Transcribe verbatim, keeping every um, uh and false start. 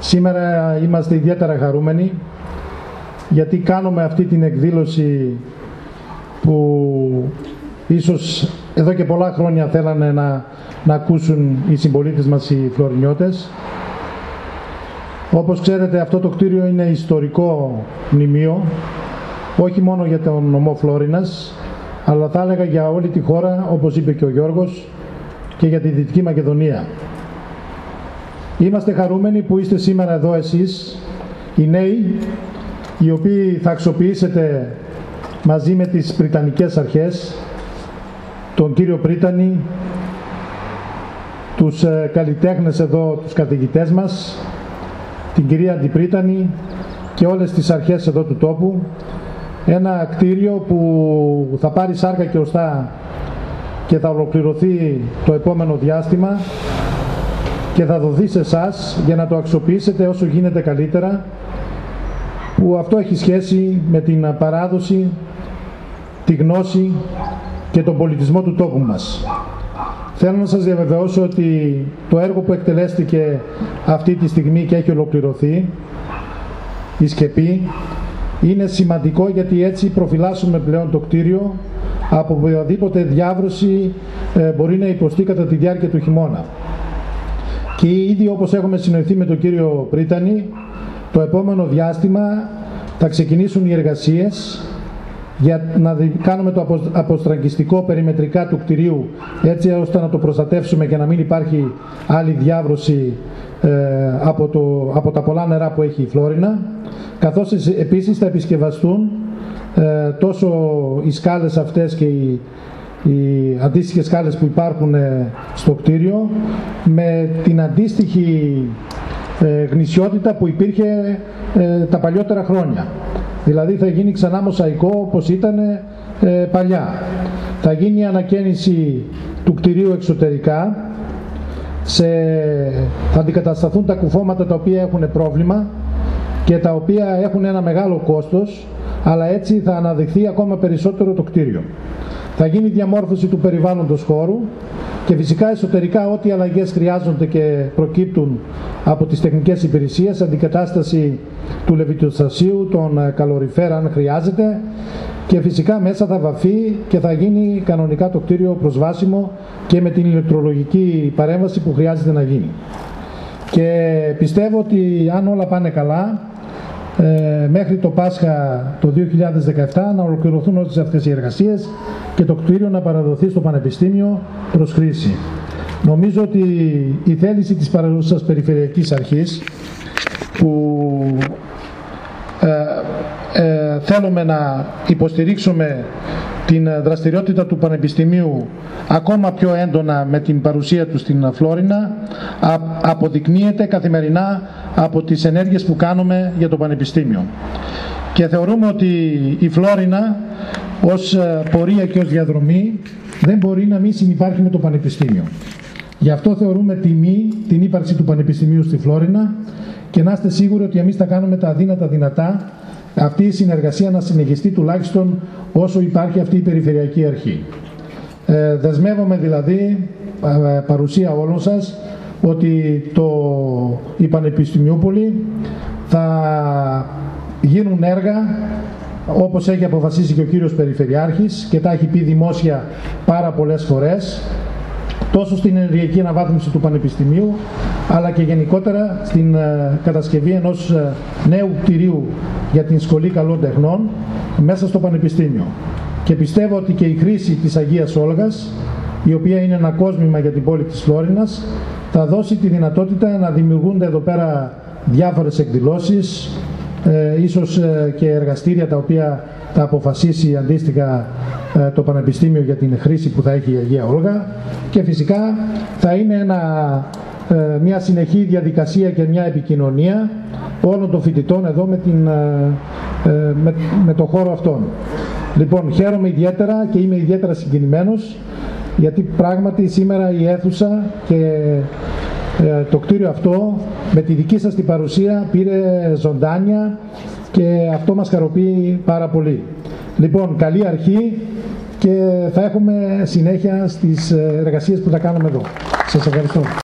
Σήμερα είμαστε ιδιαίτερα χαρούμενοι γιατί κάνουμε αυτή την εκδήλωση που ίσως εδώ και πολλά χρόνια θέλανε να, να ακούσουν οι συμπολίτες μας οι Φλωρινιώτες. Όπως ξέρετε, αυτό το κτίριο είναι ιστορικό μνημείο, όχι μόνο για τον νομό Φλόρινας, αλλά θα έλεγα για όλη τη χώρα, όπως είπε και ο Γιώργος, και για τη Δυτική Μακεδονία. Είμαστε χαρούμενοι που είστε σήμερα εδώ εσείς, οι νέοι, οι οποίοι θα αξιοποιήσετε μαζί με τις Πριτανικές αρχές, τον κύριο Πρίτανη, τους ε, καλλιτέχνες εδώ, τους καθηγητές μας, την κυρία Αντιπρίτανη και όλες τις αρχές εδώ του τόπου, ένα κτίριο που θα πάρει σάρκα και οστά και θα ολοκληρωθεί το επόμενο διάστημα και θα δοθεί σε εσάς για να το αξιοποιήσετε όσο γίνεται καλύτερα, που αυτό έχει σχέση με την παράδοση, τη γνώση και τον πολιτισμό του τόπου μας. Θέλω να σας διαβεβαιώσω ότι το έργο που εκτελέστηκε αυτή τη στιγμή και έχει ολοκληρωθεί, η σκεπή, είναι σημαντικό γιατί έτσι προφυλάσσουμε πλέον το κτίριο από οποιαδήποτε διάβρωση ε, μπορεί να υποστεί κατά τη διάρκεια του χειμώνα. Και ήδη, όπως έχουμε συνοηθεί με τον κύριο Πρίτανη, το επόμενο διάστημα θα ξεκινήσουν οι εργασίες για να κάνουμε το αποστραγγιστικό περιμετρικά του κτηρίου, έτσι ώστε να το προστατεύσουμε και να μην υπάρχει άλλη διάβρωση ε, από, το, από τα πολλά νερά που έχει η Φλόρινα, καθώς επίσης θα επισκευαστούν ε, τόσο οι σκάλες αυτές και οι, οι αντίστοιχες σκάλες που υπάρχουν ε, στο κτίριο με την αντίστοιχη ε, γνησιότητα που υπήρχε ε, τα παλιότερα χρόνια. Δηλαδή θα γίνει ξανά μοσαϊκό όπως ήταν ε, παλιά. Θα γίνει η ανακαίνιση του κτηρίου εξωτερικά, σε, θα αντικατασταθούν τα κουφώματα τα οποία έχουν πρόβλημα και τα οποία έχουν ένα μεγάλο κόστος, αλλά έτσι θα αναδειχθεί ακόμα περισσότερο το κτίριο. Θα γίνει διαμόρφωση του περιβάλλοντος χώρου και φυσικά εσωτερικά ό,τι αλλαγές χρειάζονται και προκύπτουν από τις τεχνικές υπηρεσίες, αντικατάσταση του λεβιτοστασίου, των καλοριφέρ αν χρειάζεται, και φυσικά μέσα θα βαφεί και θα γίνει κανονικά το κτίριο προσβάσιμο και με την ηλεκτρολογική παρέμβαση που χρειάζεται να γίνει. Και πιστεύω ότι αν όλα πάνε καλά, ε, μέχρι το Πάσχα το δύο χιλιάδες δεκαεπτά να ολοκληρωθούν όλες αυτές οι εργασίες και το κτίριο να παραδοθεί στο Πανεπιστήμιο προς χρήση. Νομίζω ότι η θέληση της παραδόσης Περιφερειακής Αρχής, που ε, ε, θέλουμε να υποστηρίξουμε την δραστηριότητα του Πανεπιστημίου ακόμα πιο έντονα με την παρουσία του στην Φλόρινα, α, αποδεικνύεται καθημερινά από τις ενέργειες που κάνουμε για το Πανεπιστήμιο. Και θεωρούμε ότι η Φλόρινα ως πορεία και ως διαδρομή δεν μπορεί να μην συνυπάρχει με το Πανεπιστήμιο. Γι' αυτό θεωρούμε τιμή την ύπαρξη του Πανεπιστημίου στη Φλόρινα και να είστε σίγουροι ότι εμείς θα κάνουμε τα αδύνατα δυνατά αυτή η συνεργασία να συνεχιστεί τουλάχιστον όσο υπάρχει αυτή η Περιφερειακή Αρχή. Ε, δεσμεύομαι δηλαδή, ε, παρουσία όλων σας, ότι το, η Πανεπιστημιούπολη θα γίνουν έργα όπως έχει αποφασίσει και ο κύριος Περιφερειάρχης και τα έχει πει δημόσια πάρα πολλές φορές, τόσο στην ενεργειακή αναβάθμιση του Πανεπιστημίου, αλλά και γενικότερα στην ε, κατασκευή ενός ε, νέου κτηρίου για την Σχολή Καλών Τεχνών μέσα στο Πανεπιστήμιο. Και πιστεύω ότι και η χρήση της Αγίας Όλγας, η οποία είναι ένα κόσμημα για την πόλη της Φλόρινας, θα δώσει τη δυνατότητα να δημιουργούνται εδώ πέρα διάφορες εκδηλώσεις, ε, ίσως ε, και εργαστήρια τα οποία θα αποφασίσει αντίστοιχα ε, το Πανεπιστήμιο για την χρήση που θα έχει η Αγία Όλγα, και φυσικά θα είναι ένα, ε, μια συνεχή διαδικασία και μια επικοινωνία όλων των φοιτητών εδώ με, την, ε, με, με το χώρο αυτόν. Λοιπόν, χαίρομαι ιδιαίτερα και είμαι ιδιαίτερα συγκινημένος, γιατί πράγματι σήμερα η αίθουσα και ε, το κτίριο αυτό με τη δική σας την παρουσία πήρε ζωντάνια και αυτό μας χαροποιεί πάρα πολύ. Λοιπόν, καλή αρχή και θα έχουμε συνέχεια στις εργασίες που θα κάνουμε εδώ. Σας ευχαριστώ.